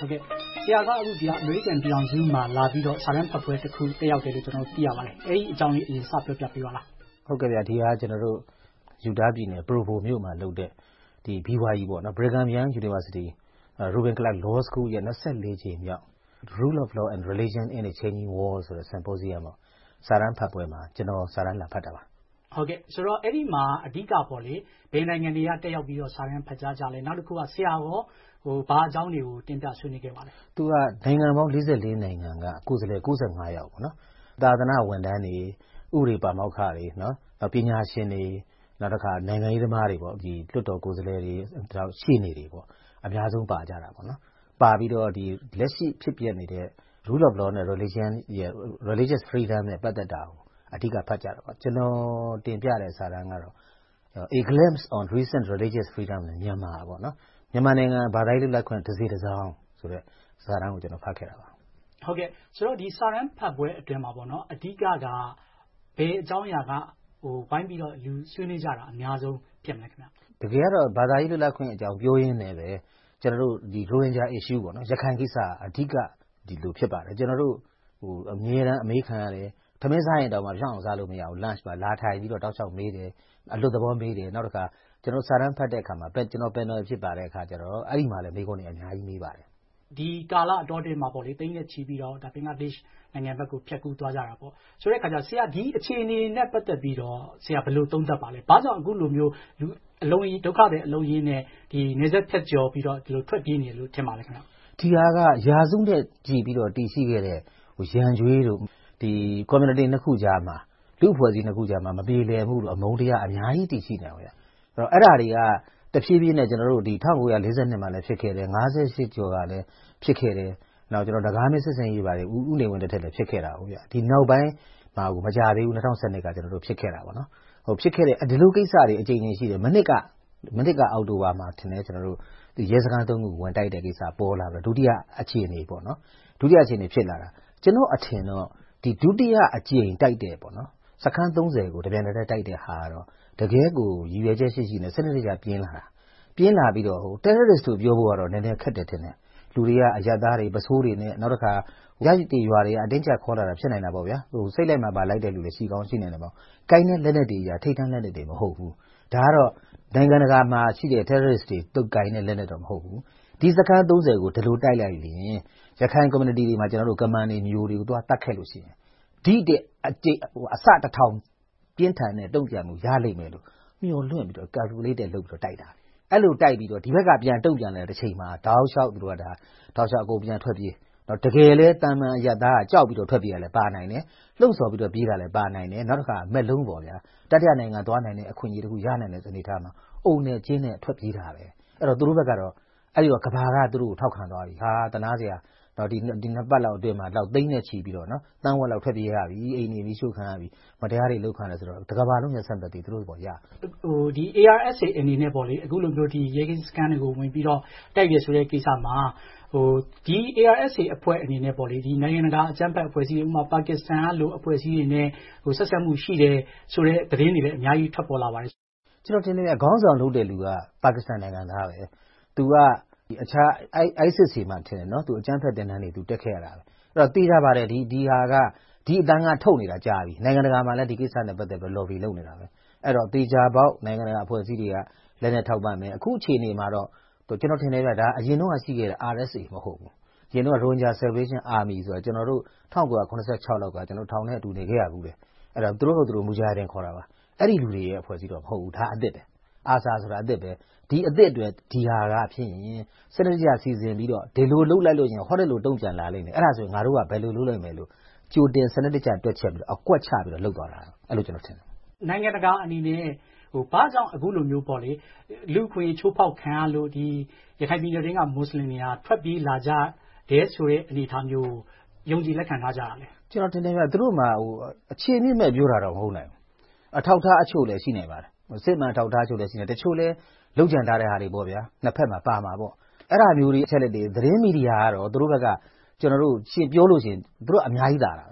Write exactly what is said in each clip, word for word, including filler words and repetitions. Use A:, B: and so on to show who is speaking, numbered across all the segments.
A: ဟုတ်ကဲ့ဆရာကအခုဒီအမေရိကန်ပြည်အောင်စုမှာလာပြီးတော့စာတမ်းဖတ်ပွဲတစ်ခုတက်ရောက်တယ်လို့ကျွန်တော်သိရပါတယ်။အဲဒီအကြောင်းလေးအရင်စပြောပြပေးပါလား
B: ။ဟုတ်ကဲ့ဗျာဒီဟာကျွန်တော်တို့ယူတာပြည်နယ် Provo မြို့မှာလုပ်တဲ့ဒီ B Y E ပေါ့နော် Brigham Young University Reuben Clark Law School ရဲ့၂၄ကြိမ်မြောက် Rule of Law and Religion in a Changing World ဆိုတဲ့ Symposium မှာစာတမ်းဖတ်ပွဲမှာကျွန်တော်စာတမ်းလာဖတ်တာပါ
A: ။ဟုတ်ကဲ့ဆိုတော့အဲ့ဒီမှာအဓိကပေါ့လေဘယ်နိုင်ငံတွေကတက်ရောက်ပြီးတော့စာတမ်းဖတ်ကြားကြလဲနောက်တစ်ခုကဆရာရောဟိုဘာအကြောင်းတွေကိုတင်ပြဆွေးနွေးခဲ့ပါလဲ
B: ။သူကနိုင်ငံပေါင်း၄၄နိုင်ငံကကိုယ်စားလှယ်၉၅ယောက်ပေါ့နော်။သာသနာဝန်ထမ်းတွေဥပဒေပါမောက္ခတွေနော်ပညာရှင်တွေနောက်တစ်ခါနိုင်ငံရေးသမားတွေပေါ့ဒီလွှတ်တော်ကိုယ်စားလှယ်တွေရှေ့နေတွေပေါ့အများဆုံးပါကြတာပေါ့နော်။ပါပြီးတော့ဒီလက်ရှိဖြစ်ပျက်နေတဲ့ Rule of Law နဲ့ Religion Religious Freedom နဲ့ပတ်သက်တာကိုအဓိကဖတ်ကြတာပေါ့။ကျွန်တော်တင်ပြတဲ့စာတမ်းကတော့ A Glimpse on Recent Religious Freedom နဲ့မြန်မာပေါ့နော်။မြန်မာနိုင်ငံဘာသာရေးလွတ်လပ်ခွင့်တစ်စိတ်တစ်စောင်းဆိုတဲ့စာတမ်းကိုကျွန်တော်ဖတ်ခဲ့တာပါ
A: ။ဟုတ်ကဲ့ဆိုတော့ဒီစာတမ်းဖတ်ပွဲအတွင်းမှာပေါ့နော်အဓိကကဘယ်အကြောင်းအရာကဟိုဝိုင်းပြီးတော့လူဆွေးနွေးကြတာအများဆုံးဖြစ်မလဲခင်ဗျ
B: ။တကယ်ကတော့ဘာသာရေးလွတ်လပ်ခွင့်အကြောင်းပြောရင်းနဲ့ပဲကျွန်တော်တို့ဒီ Rohingya issue ပေါ့နော်ရခိုင်ကိစ္စအဓိကဒီလိုဖြစ်ပါတယ်ကျွန်တော်တို့ဟိုအမြဲတမ်းအမေးခံရတယ်ထမင်းစားရင်တောင်မှပြောင်းအောင်စားလို့မရဘူး lunch ပါလာထိုင်ပြီးတော့တောက်ချောက်မေးတယ်အလွတ်သဘောမေးတယ်နောက်တစ်ခါကျွန်တော်စာတမ်းဖတ်တဲ့အခါမှာကျွန်တော် panel ဖြစ်ပါတဲ့အခါကျတော့အဲ့ဒီမှာလည်းမေးခွန်းတွေအများကြီးမေးပါတယ်
A: ဒီကာလအတော်တင်မှာပေါ့လေတင်းရက်ချီပြီးတော့ဒါဘင်္ဂလားဒေ့ရှ်နိုင်ငံဘက်ကိုဖျက်ကူးသွားကြတာပေါ့ဆိုတဲ့အခါကျဆရာဒီအခြေအနေနဲ့ပတ်သက်ပြီးတော့ဆရာဘယ်လိုသုံးသပ်ပါလဲဘာကြောင့်အခုလိုမျိုးလူအလုံးကြီးဒုက္ခတွေအလုံးကြီးနဲ့ဒီနေဆက်ဖြတ်ကျော်ပြီးတော့ဒီလိုထွက်ပြေးနေလို့ထင်ပါလဲခင်ဗျ
B: ဒီဟာကရာစုနဲ့ကြည်ပြီးတော့တည်ရှိခဲ့တဲ့ဟိုရန်ကြွေးတို့ဒီ community နှစ်ခုကြားမှာလူအဖွဲ့အစည်းနှစ်ခုကြားမှာမပြေလည်မှုလို့အမုန်းတရားအများကြီးတည်ရှိနေအောင်ရအဲ့တော့အဲ့ဒါတွေကတဖြည်းဖြည်းနဲ့ကျွန်တော်တို့ဒီ၁၉၄၂မှာလည်းဖြစ်ခဲ့တယ်၅၈ကျော်ကလည်းဖြစ်ခဲ့တယ်နောက်ကျွန်တော်ဒကာမင်းစစ်စင်ရေးပါတယ်ဥနေဝင်တဲ့ထက်လည်းဖြစ်ခဲ့တာဟုတ်ဗျဒီနောက်ပိုင်းမှာကိုမကြသေးဘူး၂၀၁၂ကကျွန်တော်တို့ဖြစ်ခဲ့တာပေါ့နော်ဟိုဖြစ်ခဲ့တဲ့ဒီလိုကိစ္စတွေအကြိမ်ကြိမ်ရှိတယ်မနစ်ကမနစ်ကအောက်တိုဘာမှာထင်တယ်ကျွန်တော်တို့ဒီရဲစခန်းသုံးခုဝင်တိုက်တဲ့ကိစ္စပေါ်လာပြီးဒုတိယအခြေအနေပေါ့နော်ဒုတိယအခြေအနေဖြစ်လာတာကျွန်တော်အထင်တော့ဒီဒုတိယအကြိမ်တိုက်တယ်ပေါ့နော်စခန်း၃၀ကိုတပြန်တည်းတိုက်တဲ့ဟာကတော့တကယ်ကိုရည်ရွယ်ချက်ရှိရှိနဲ့စနစ်တကျပြင်းလာတာပြင်းလာပြီးတော့ဟို terrorist လို့ပြောဖို့ကတော့နည်းနည်းခက်တယ်ထင်တယ်လူတွေကအယက်သားတွေပစိုးတွေနဲ့နောက်တစ်ခါရရတီရွာတွေကအတင်းကျပ်ခေါ်လာတာဖြစ်နိုင်တာပေါ့ဗျာဟိုစိတ်လိုက်မှာပါလိုက်တဲ့လူတွေရှိကောင်းရှိနေတယ်ပေါ့ကိုင်းတဲ့လက်နက်တွေကြီးထိတ်တန်းလက်နက်တွေမဟုတ်ဘူးဒါကတော့နိုင်ငံတကာမှာရှိတဲ့ terrorist တွေတုတ်ကိုင်းတဲ့လက်နက်တော့မဟုတ်ဘူးဒီစခန်း၃၀ကိုဒီလိုတိုက်လိုက်ရင်ရခိုင် community တွေမှာကျွန်တော်တို့ကမန်တွေမျိုးတွေကိုသွားတတ်ခဲ့လို့ရှိရင်ဒီတဲ့အကျဟိုအစတစ်ထောင်ပြင်းထန်တဲ့တုံ့ပြန်မှုရလိမ့်မယ်လို့မျှော်လင့်ပြီးတော့ calculate လုပ်ပြီးတော့တိုက်တာအဲ့လိုတိုက်ပြီးတော့ဒီဘက်ကပြန်တုံ့ပြန်လာတဲ့ချိန်မှာတောက်လျှောက်သူတို့ကဒါတောက်လျှောက်အကုန်ပြန်ထွက်ပြေးတော့တကယ်လဲတန်မှန်ရသားကကြောက်ပြီးတော့ထွက်ပြေးရလဲပါနိုင်တယ်လှုပ်ဆော်ပြီးတော့ပြေးတာလဲပါနိုင်တယ်နောက်တစ်ခါမက်လုံးပေါ့ဗျာတတိယနိုင်ငံသွားနိုင်တဲ့အခွင့်အရေးတခုရနိုင်တဲ့အနေထားမှာအုံနဲ့ကျင်းနဲ့ထွက်ပြေးတာပဲအဲ့တော့သူတို့ဘက်ကတော့အဲ့ဒီတော့ကဘာကသူတို့ကိုထောက်ခံသွားပြီဟာတနာစရာတော့ဒီဒီနှစ်ပတ်လောက်အတွင်းမှာတော့သိန်းနဲ့ချီပြီးတော့နော်တန်းဝက်လောက်ထွက်ပြေးရပြီအိမ်နေပြီးရှုခံရပြီမတရားတွေလုပ်ခံရဆိုတော့တကဘာလုံးရဆက်သက်ပြီးသူတို့ပေါ့ရ
A: ဟိုဒီ A R S A အနေနဲ့ပေါ့လေအခုလိုမျိုးဒီရဲကင်းစကန်တွေကိုဝင်ပြီးတော့တိုက်ရဆိုတဲ့ကိစ္စမှာဟိုဒီ A R S A အဖွဲ့အနေနဲ့ပေါ့လေဒီနိုင်ငံတကာအကြမ်းဖက်အဖွဲ့အစည်းတွေဥပမာပါကစ္စတန်ကလိုအဖွဲ့အစည်းတွေနဲ့ဟိုဆက်ဆက်မှုရှိတယ်ဆိုတဲ့သတင်းတွေလည်းအများကြီးထွက်ပေါ်လာပါတယ်
B: ကျွန်တော်တင်နေရခေါင်းဆောင်လုပ်တဲ့လူကပါကစ္စတန်နိုင်ငံသားပဲသူကအခြား ISIS စီမှာထင်တယ်နော်သူအကြမ်းဖက်တင်တန်းတွေသူတက်ခဲ့ရတာပဲအဲ့တော့သိကြပါတယ်ဒီဒီဟာကဒီအတန်းကထုတ်နေတာကြားပြီနိုင်ငံတကာမှာလည်းဒီကိစ္စနဲ့ပတ်သက်ပြီး lobby လုပ်နေတာပဲအဲ့တော့တေချာပေါက်နိုင်ငံတကာအဖွဲ့အစည်းတွေကလည်းနဲ့ထောက်ပံ့မယ်အခုအခြေအနေမှာတော့ကျွန်တော်ထင်တယ်ဗျဒါအရင်တော့ရှိခဲ့တဲ့ R S A မဟုတ်ဘူးအရင်တော့ Rohingya Salvation Army ဆိုတာကျွန်တော်တို့၁၉၇၆လောက်ကကျွန်တော်ထောင်ထဲအတူနေခဲ့ရဘူးလေအဲ့တော့သူတို့တို့သူတို့မူဂျာဟီဒင်ခေါ်တာပါအဲ့ဒီလူတွေရဲ့အဖွဲ့အစည်းတော့မဟုတ်ဘူးဒါအသစ်ပဲအာဆာဆိုတာအသစ်ပဲဒီအသစ်အတွက်ဒီဟာကဖြစ်ရင်စနစ်တကျစီစဉ်ပြီးတော့ဒီလိုလုပ်လိုက်လို့ရင်ဟောတဲ့လိုတုံ့ပြန်လာလိမ့်မယ်အဲ့ဒါဆိုရင်ငါတို့ကဘယ်လိုလုပ်လိုက်မယ်လို့ကြိုတင်စနစ်တကျတွက်ချက်ပြီးတော့အကွက်ချပြီးတော့လုပ်သွားတာအဲ့လိုကျွန်တော်ထင်တယ်
A: နိုင်ငံတကာအနေနဲ့ဟိုဘာကြောင့်အခုလိုမျိုးပေါ့လေလူခွေချိုးဖောက်ခံရလို့ဒီရခိုင်ပြည်နယ်တွင်းကမွတ်စလင်တွေဟာထွက်ပြေးလာကြတဲ့ဆိုတဲ့အနေအထားမျိုးယုံကြည်လက်ခံထားကြရတယ်
B: ကျွန်တော်တင်တယ်ကသူတို့မှာဟိုအခြေမြင့်မဲ့ပြောတာတော့မဟုတ်နိုင်ဘူးအထောက်ထားအချို့လည်းရှိနေပါတယ်စစ်မှန်ထောက်ထားအချို့လည်းရှိနေတချို့လည်းလောက်ကျန်ထားတဲ့ဟာတွေပေါ့ဗျာနှစ်ဖက်မှာပါမှာပေါ့အဲ့ဒါမျိုးတွေအချက်လက်တွေသတင်းမီဒီယာကတော့သူတို့ဘက်ကကျွန်တော်တို့ရှင်းပြောလို့ရှိရင်သူတို့အများကြီးတာတာ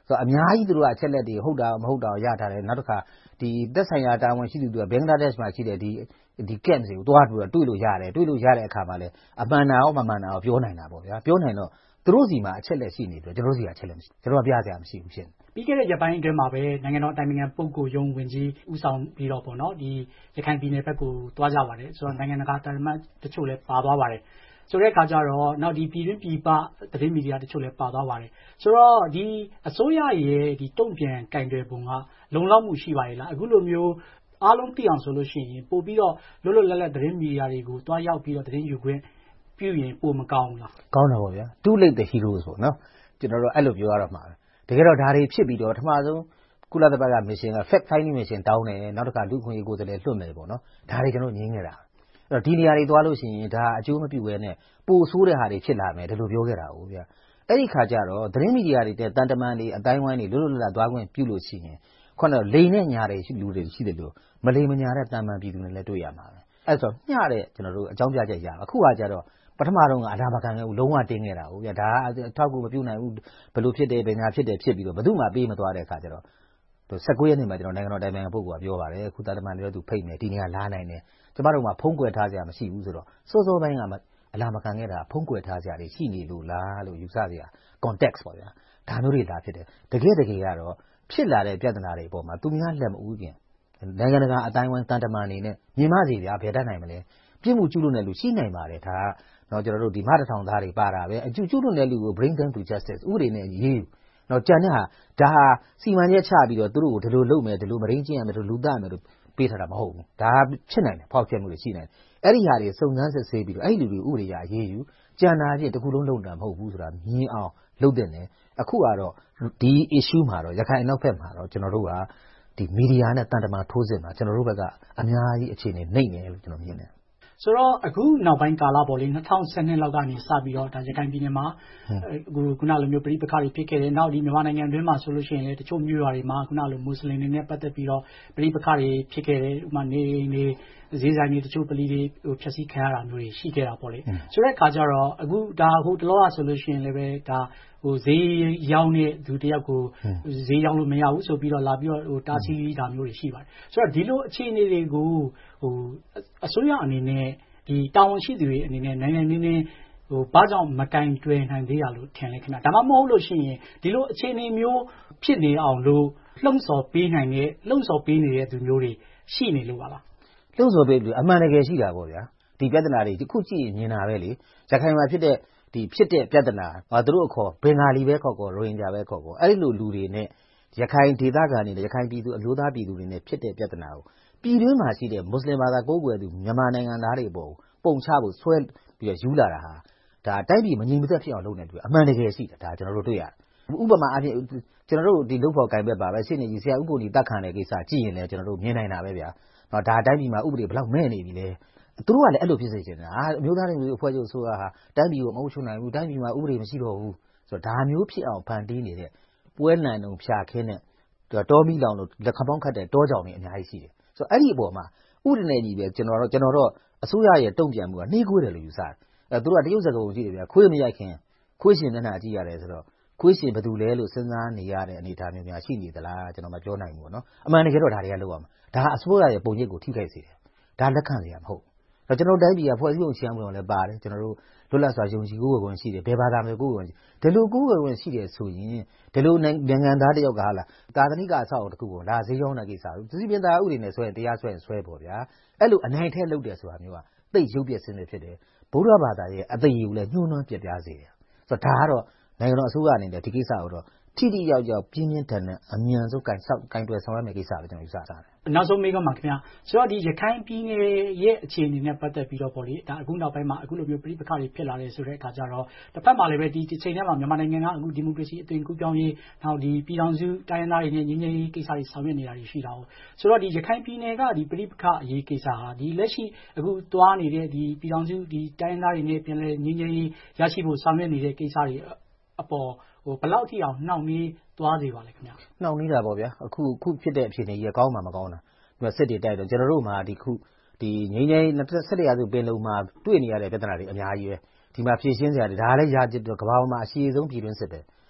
B: ဆိုတော့အများကြီးသူတို့ကအချက်လက်တွေဟုတ်တာမဟုတ်တာရထားတယ်နောက်တစ်ခါဒီသက်ဆိုင်ရာတာဝန်ရှိသူတွေကဘင်္ဂလားဒေ့ရှ်မှာရှိတဲ့ဒီဒီ camp တွေကိုတွားပြီးတော့တွေ့လို့ရတယ်တွေ့လို့ရတဲ့အခါမှာလည်းအမှန်တရားရောမမှန်တာရောပြောနိုင်တာပေါ့ဗျာပြောနိုင်တော့သူတို့စီမှာအချက်လက်ရှိနေပြီးတော့ကျွန်တော်စီကအချက်လက်မရှိကျွန်တော်ကပြစရာမရှိဘူးဖြစ်
A: ပြီးခဲ့တဲ့ရက်ပိုင်းအတွင်းမှာပဲနိုင်ငံတော်အတိုင်ပင်ခံပုဂ္ဂိုလ်ရုံးဝင်ကြီးဦးဆောင်ပြီးတော့ပေါ့နော်ဒီရခိုင်ပြည်နယ်ဘက်ကိုတွားကြပါတယ်ဆိုတော့နိုင်ငံတကာတာဝန်တချို့လည်းပါသွားပါတယ်ဆိုတဲ့အခါကျတော့နောက်ဒီပြည်တွင်းပြည်ပသတင်းမီဒီယာတချို့လည်းပါသွားပါတယ်ဆိုတော့ဒီအစိုးရရဲ့ဒီတုံ့ပြန်ကင်တွယ်ပုံကလုံလောက်မှုရှိပါရဲ့လားအခုလိုမျိုးအားလုံးသိအောင်ဆိုလို့ရှိရင်ပို့ပြီးတော့လွတ်လွတ်လပ်လပ်သတင်းမီဒီယာတွေကိုတွားရောက်ပြီးတော့သတင်းယူခွင့်ပြုရင်ပိုမကောင်းဘူးလား
B: ကောင်းတာပေါ့ဗျာ too late the heroes ပေါ့နော်ကျွန်တော်တို့အဲ့လိုပြောရတော့မှာတကယ်တော့ဒါတွေဖြစ်ပြီးတော့ပထမဆုံးကုလသမဂ္ဂ mission က fact finding mission တောင်းတယ်နောက်တစ်ခါလူခွင့်ရေးကိုယ်စားလှယ်လွှတ်မယ်ပေါ့နော်ဒါတွေကျွန်တော်ငြင်းခဲ့တာအဲ့တော့ဒီနေရာတွေသွားလို့ရှိရင်ဒါအကျိုးမပြုဘဲနဲ့ပိုဆိုးတဲ့ဟာတွေဖြစ်လာမယ်ဒီလိုပြောခဲ့တာဟုတ်ဗျာအဲ့ဒီခါကျတော့သတင်းမီဒီယာတွေတဲ့တန်တမန်တွေအတိုင်းဝိုင်းတွေလွတ်လွတ်လပ်လပ်သွားခွင့်ပြုလို့ရှိရင်ခုနကလိန်နဲ့ညာတွေရှိလူတွေရှိတယ်လို့မလိန်မညာတဲ့တန်တမန်ပြည်သူတွေလည်းတွေ့ရမှာပဲအဲ့ဆိုမျှတဲ့ကျွန်တော်တို့အကြောင်းပြချက်ရမှာအခုကကြတော့ပထမတော့ကအလားမခံခဲ့ဘူးလုံးဝတင်းခဲ့တာဟုတ်ဗျာဒါအထောက်ကူမပြုနိုင်ဘူးဘယ်လိုဖြစ်တယ်ဘယ်ညာဖြစ်တယ်ဖြစ်ပြီးတော့ဘယ်သူမှပေးမသွားတဲ့အခါကျတော့၁၉ရက်နေ့မှာကျွန်တော်နိုင်ငံတော်တိုင်ပင်ခံပုဂ္ဂိုလ်ကပြောပါတယ်အခုတာတမန်တွေလည်းသူဖိတ်မယ်ဒီနေရာလာနိုင်တယ်ကျမတို့မှာဖုံးကွယ်ထားစရာမရှိဘူးဆိုတော့စိုးစိုးပိုင်းကအလားမခံခဲ့တာဖုံးကွယ်ထားစရာတွေရှိနေလို့လားလို့ယူဆစရာ context ပေါ့ဗျာဒါမျိုးတွေလာဖြစ်တယ်တကယ်တကယ်ကတော့ဖြစ်လာတဲ့ပြဿနာတွေအပေါ်မှာသူများလက်မဦးခင်နိုင်ငံတကာအတိုင်းဝိုင်းတန်တမန်တွေနဲ့မြင်မစီဗျာဘယ်တတ်နိုင်မလဲပြစ်မှုကျူးလွန်တဲ့လူရှိနိုင်ပါတယ်ဒါနော်ကျွန်တော်တို့ဒီမတထောင်သားတွေပါတာပဲအကျူးကျူးလွန်တဲ့လူကို bring them to justice ဥပဒေနဲ့ရေးနော်ကြံတဲ့ဟာဒါဟာစီမံချက်ချပြီးတော့သူတို့ကိုဒီလိုလုပ်မယ်ဒီလိုမရင်းကျင်းရမယ်ဒီလိုလူသားမယ်လို့ပေးထားတာမဟုတ်ဘူးဒါဖြစ်နိုင်တယ်ဖောက်ချက်မှုတွေရှိနိုင်တယ်အဲ့ဒီဟာတွေစုံစမ်းစစ်ဆေးပြီးတော့အဲ့ဒီလူတွေဥပဒေရရေးယူကြံတာချင်းတစ်ခုလုံးလုပ်တာမဟုတ်ဘူးဆိုတာမြင်အောင်လုပ်တဲ့နယ်အခုကတော့ဒီ issue မှာတော့ရခိုင်အနောက်ဘက်မှာတော့ကျွန်တော်တို့ကဒီမီဒီယာနဲ့တန်တမာထိုးစစ်မှာကျွန်တော်တို့ဘက်ကအများကြီးအခြေအနေနှိမ့်နေလို့ကျွန်တော်မြင်တယ်
A: ဆိုတော့အခုနောက်ပိုင်းကာလပေါ်လေ၂၀၁၂လောက်ကနေစပြီးတော့ဒါရခိုင်ပြည်နယ်မှာအခုခုနလိုမျိုးပြည်ပခါတွေဖြစ်ခဲ့တယ်နောက်ဒီမြန်မာနိုင်ငံအတွင်းမှာဆိုလို့ရှိရင်လေတချို့မြို့ရွာတွေမှာခုနလိုမွတ်စလင်တွေနဲ့ပတ်သက်ပြီးတော့ပြည်ပခါတွေဖြစ်ခဲ့တယ်ဥပမာနေနေဈေးဆိုင်တွေတချို့ပလီတွေဟိုဖြက်စီးခံရတာမျိုးတွေရှိခဲ့တာပေါ့လေဆိုတဲ့အခါကျတော့အခုဒါဟိုတလောကဆိုလို့ရှိရင်လည်းပဲဒါဟိုဈေးရောင်းတဲ့သူတယောက်ကိုဈေးရောင်းလို့မရဘူးဆိုပြီးတော့လာပြီးတော့ဟိုတားဆီးတာမျိုးတွေရှိပါတယ်ဆိုတော့ဒီလိုအခြေအနေတွေကိုဟိုအစိုးရအနေနဲ့ဒီတာဝန်ရှိသူတွေအနေနဲ့နိုင်ငံနေနေဟိုဘာကြောင့်မကင်တွယ်နိုင်သေးရလို့ထင်လဲခင်ဗျာဒါမှမဟုတ်လို့ရှိရင်ဒီလိုအခြေအနေမျိုးဖြစ်နေအောင်လို့လှုံ့ဆော်ပေးနိုင်တဲ့လှုံ့ဆော်ပေးနေတဲ့သူမျိုးတွေရှိနေလို့ပါလား
B: လှုံ့ဆော်ပေးလို့အမှန်တကယ်ရှိတာပေါ့ဗျာဒီပြဿနာတွေခုကြည့်ရင်မြင်တာပဲလေရခိုင်မှာဖြစ်တဲ့ဒီဖြစ်တဲ့ပြဿနာဟာသူတို့အခေါ်ဘင်္ဂါလီပဲခေါ်ခေါ်ရိုဟင်ဂျာပဲခေါ်ခေါ်အဲ့ဒီလိုလူတွေနဲ့ရခိုင်ဒေသခံတွေနဲ့ရခိုင်ပြည်သူအမျိုးသားပြည်သူတွေနဲ့ဖြစ်တဲ့ပြဿနာကိုပြည်တွင်းမှာရှိတဲ့မွတ်စလင်ဘာသာကိုးကွယ်သူမြန်မာနိုင်ငံသားတွေပေါ်ပုံချဖို့ဆွဲပြီးတော့ယူလာတာဟာဒါတိုက်ပြည်မငြိမ်မသက်ဖြစ်အောင်လုပ်နေတယ်အမှန်တကယ်ရှိတယ်ဒါကျွန်တော်တို့တွေ့ရတယ်ဥပမာအဖြစ်ကျွန်တော်တို့ဒီလုပ်ဖို့ကင်ဘက်ပါပဲရှင်းနေကြီးဆရာဥပ္ပိုလ်ကြီးတတ်ခံတဲ့ကိစ္စကြည့်ရင်လည်းကျွန်တော်တို့မြင်နိုင်တာပဲဗျာနော်ဒါတိုက်ပြည်မှာဥပဒေဘယ်လောက်မဲ့နေပြီလဲသူတို့ကလည်းအဲ့လိုဖြစ်စေချင်တာအမျိုးသားတွေမျိုးအဖွဲ့ချုပ်ဆိုတာဟာတိုက်ပြည်ကိုမဟုတ်ချုံနိုင်ဘူးတိုက်ပြည်မှာဥပဒေမရှိတော့ဘူးဆိုတော့ဒါမျိုးဖြစ်အောင်ဖန်တီးနေတဲ့ပွဲနိုင်အောင်ဖြာခင်းတဲ့တောမီလောင်လို့လက်ခမောင်းခတ်တဲ့တောကြောင်တွေအများကြီးရှိတယ်ဆိုတော့အဲ့ဒီအပေါ်မှာဥဒနေကြီးပဲကျွန်တော်တို့ကျွန်တော်တို့အစိုးရရဲ့တုံ့ပြန်မှုကနှေးကွေးတယ်လို့ယူဆတယ်အဲသူတို့ကတရုတ်စကားကိုကြည့်တယ်ဗျာခွေးမရိုက်ခင်ခွေးရှင်မျက်နှာကြည့်ရတယ်ဆိုတော့ခွေးရှင်ဘယ်သူလဲလို့စဉ်းစားနေရတဲ့အနေအထားမျိုးများရှိနေသလားကျွန်တော်မပြောနိုင်ဘူးပေါ့နော်အမှန်တကယ်တော့ဒါတွေကလောက်ရမှာဒါအစိုးရရဲ့ပုံရိပ်ကိုထိခိုက်စေတယ်ဒါလက်ခံစရာမဟုတ်ဘူးကျွန်တော်တိုင်းပြည်ကဖွဲ့စည်းပုံချမ်းမှုလည်းပါတယ်ကျွန်တော်တို့လွတ်လပ်စွာယုံကြည်ကိုယ်ကိုယ်ဝင်ရှိတယ်ဘယ်ဘာသာမျိုးကိုယ်ကိုယ်ဝင်ဒီလိုကိုယ်ကိုယ်ဝင်ရှိတယ်ဆိုရင်ဒီလိုနိုင်ငံသားတယောက်ကဟာလားကာသနိကအဆောက်အအုံတစ်ခုကိုလာဈေးရောင်းတဲ့ကိစ္စသူစီပင်သားဥပဒေနဲ့ဆွဲတရားဆွဲရင်ဆွဲပေါ့ဗျာအဲ့လိုအနိုင်ထဲလုပ်တယ်ဆိုတာမျိုးကသိရုပ်ပြက်စင်းနေဖြစ်တယ်ဗုဒ္ဓဘာသာရဲ့အသိဉာဏ်ကိုလည်းညှိုးနှွမ်းပြပြစေတယ်ဆိုတော့ဒါကတော့နိုင်ငံတော်အစိုးရအနေနဲ့ဒီကိစ္စကိုတော့ထိထိရောက်ရောက်ပြင်းပြင်းထန်ထန်အမြန်ဆုံးကင်ဆောက်ကင်တွယ်ဆောင်ရမယ့်ကိစ္စပဲကျွန်တော်ယူဆတာ
A: နောက်ဆုံးမေးခွန်းပါခင်ဗျာဆိုတော့ဒီရခိုင်ပြည်နယ်ရဲ့အခြေအနေနဲ့ပတ်သက်ပြီးတော့ပေါ့လေဒါအခုနောက်ပိုင်းမှာအခုလိုမျိုးပြည်ပခါတွေဖြစ်လာတယ်ဆိုတဲ့အခါကျတော့တစ်ဖက်မှာလည်းပဲဒီတစ်ချိန်ထဲမှာမြန်မာနိုင်ငံကအခုဒီမိုကရေစီအသွင်ကူးပြောင်းရေးနောက်ဒီပြည်ထောင်စုတိုင်းရင်းသားတွေနဲ့ညီညွတ်ရေးကိစ္စတွေဆောင်ရွက်နေတာတွေရှိတာဟုတ်ဆိုတော့ဒီရခိုင်ပြည်နယ်ကဒီပြည်ပခအရေးကိစ္စဟာဒီလက်ရှိအခုသွားနေတဲ့ဒီပြည်ထောင်စုဒီတိုင်းရင်းသားတွေနဲ့ပြန်လည်ညီညွတ်ရေးရရှိဖို့ဆောင်ရွက်နေတဲ့ကိစ္စတွေအပေါ်ဟိုဘယ်လောက်ထိအောင်နှောင့်နှေးသွားစေပါလဲခင်ဗျာ
B: နှောင့်နှေးတာပေါ့ဗျာအခုခုဖြစ်တဲ့အခြေအနေကြီးကောင်းမှာမကောင်းတာဒီစစ်တွေတိုက်တော့ကျွန်တော်တို့မှာဒီခုဒီငိမ့်ငိမ့်ဆက်တရားစုပင်လုံမှာတွေ့နေရတဲ့ပြဿနာတွေအများကြီးပဲဒီမှာဖြည့်ရှင်းစရာတွေဒါလည်းရာကျစ်တော့ကမ္ဘာပေါ်မှာအရှိဆုံးပြည်တွင်းစစ်ပဲ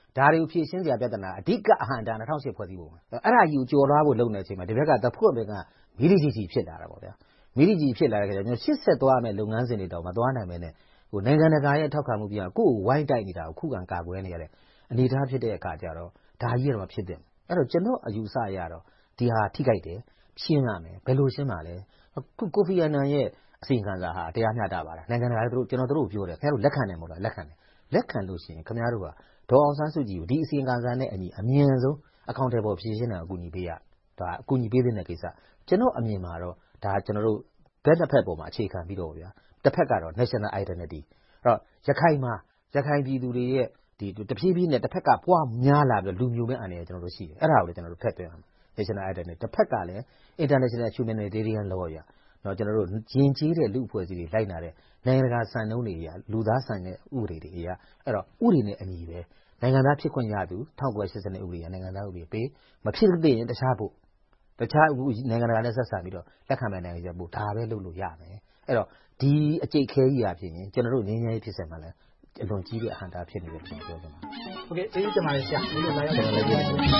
B: ဒါတွေကိုဖြည့်ရှင်းစရာပြဿနာအဓိကအဟံတာ၂၀၀၈ဖွဲ့စည်းပုံအဲ့ဒါကြီးကိုကြော်လွှားဖို့လုပ်နေတဲ့အချိန်မှာဒီဘက်ကသဖွတ်ဘက်ကမီးရီကြီးဖြစ်လာတာပေါ့ဗျာမီးရီကြီးဖြစ်လာတဲ့အခါကျတော့ရှစ်ဆက်သွားမယ်လုပ်ငန်းစဉ်တွေတောင်မသွားနိုင်ပဲနဲ့ဟိုနိုင်ငံတကာရဲ့ထောက်ခံမှုပြကိုယ့်ကိုဝိုင်းတိုက်နေတာကိုခုခံကာကွယ်နေရတဲ့အနေအထားဖြစ်တဲ့အခါကျတော့ဒါကြီးကတော့ဖြစ်တယ်အဲ့တော့ကျွန်တော်အယူဆရတော့ဒီဟာထိခိုက်တယ်ရှင်းရမယ်ဘယ်လိုရှင်းမှာလဲခုကိုဖီအာနန်ရဲ့အစီအခံစာဟာတရားမျှတပါလားနိုင်ငံတကာတို့ကျွန်တော်တို့ပြောတယ်ခင်ဗျားတို့လက်ခံတယ်မဟုတ်လားလက်ခံတယ်လက်ခံလို့ရှိရင်ခင်ဗျားတို့ကဒေါ်အောင်ဆန်းစုကြည်ကိုဒီအစီအခံစာနဲ့အညီအမြင်ဆုံးအကောင့်ထဲပေါ်ဖြည့်ရှင်းတာအကူအညီပေးရဒါအကူအညီပေးတဲ့ကိစ္စကျွန်တော်အမြင်မှာတော့ဒါကျွန်တော်တို့ဘက်တစ်ဖက်ပေါ်မှာအခြေခံပြီးတော့ဗျာတစ်ဖက်ကတော့ national identity အဲ့တော့ရခိုင်မှာရခိုင်ပြည်သူတွေရဲ့ဒီတဖြည်းဖြည်းနဲ့တစ်ဖက်ကပွားများလာပြီးလူမျိုးမဲ့အနေနဲ့ကျွန်တော်တို့ရှိတယ်အဲ့ဒါကိုလည်းကျွန်တော်တို့ဖက်သွင်းရမယ် national identity တစ်ဖက်ကလည်း international humanitarian law ရနော်ကျွန်တော်တို့ယဉ်ကျေးတဲ့လူအဖွဲ့အစည်းတွေလိုက်နာတဲ့နိုင်ငံတကာစံနှုန်းတွေအရလူသားဆန်တဲ့ဥပဒေတွေအရအဲ့တော့ဥပဒေနဲ့အညီပဲနိုင်ငံသားဖြစ်ခွင့်ရသူ၁၉၈၂ဥပဒေရနိုင်ငံသားဥပဒေပေးမဖြစ်သေးရင်တခြားဖို့တခြားနိုင်ငံတကာနဲ့ဆက်ဆံပြီးတော့လက်ခံမဲ့နိုင်ငံတွေပို့ဒါပဲလုပ်လို့ရမယ်အဲ့တော့ဒီအကျိတ်ခဲကြီးအဖြစ်ရင်ကျွန်တော်တို့ငင်းငယ်ဖြစ်ဆက်မှလည်းအလွန်ကြီးတဲ့အဟံတာဖြစ်နေတယ်ကျွန်တော်ပြောချင်ပါတယ်
A: ဟုတ်ကဲ့ကျေးဇူးတင်ပါတယ်ဆရာဒီလိုလာရောက်